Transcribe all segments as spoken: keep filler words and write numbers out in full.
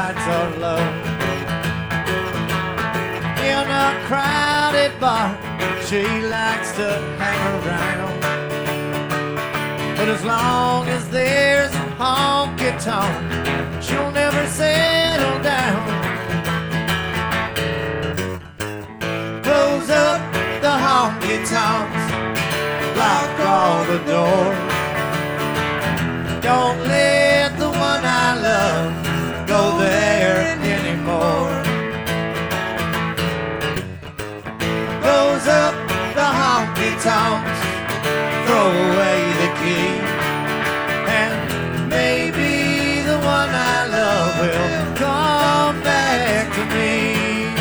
nights are low. In a crowded bar, she likes to hang around. But as long as there's a honky-tonk, she'll never settle down. Close up the honky-tonks, lock all the doors. Don't let the one I love go there anymore. Close up the honky-tonks, throw away the key, and maybe the one I love will come back to me.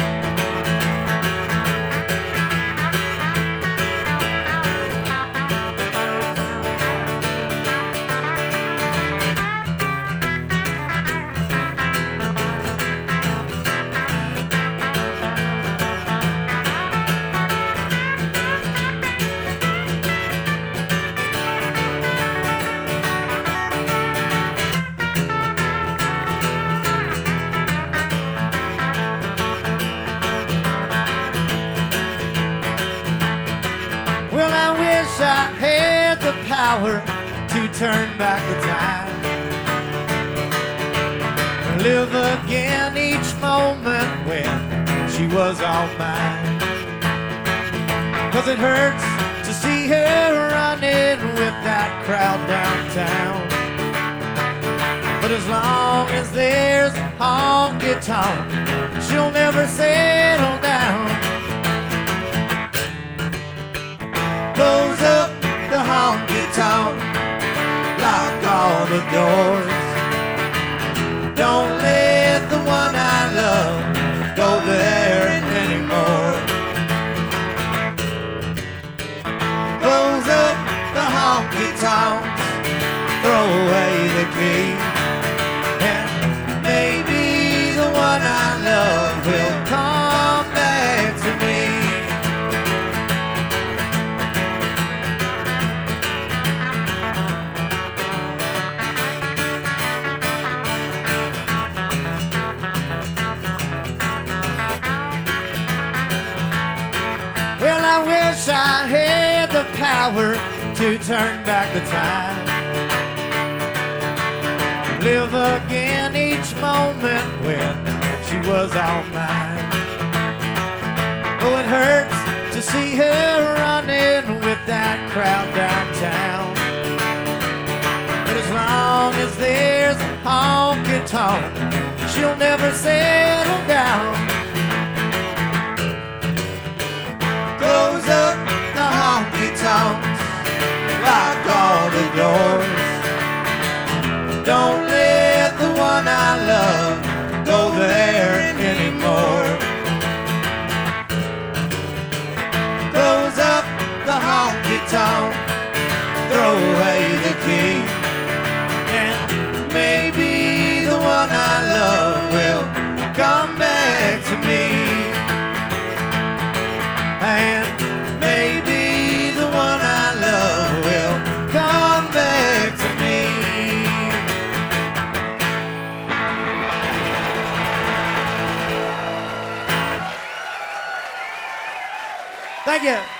Well, I wish I had the power to turn back the time, live again each moment when she was all mine. 'Cause it hurts to see her running with that crowd downtown. But as long as there's a honky-tonk, she'll never settle down. Close up the honky-tonk, lock all the doors. Don't let the one I love go there anymore. Close up the honky-tonks, throw away the key, and maybe the one I love will come back to me. Well, I wish I had the power to turn back the time, live again each moment when she was all mine. Oh, it hurts to see her running with that crowd downtown. But as long as there's a honky-tonk, she'll never settle down. Close up the honky-tonks, lock all the doors. Don't let the one I love go there anymore. Close up the honky-tonk, throw away the key, and maybe the one I love will come back to me. And maybe the one I love will come back to me. Thank you.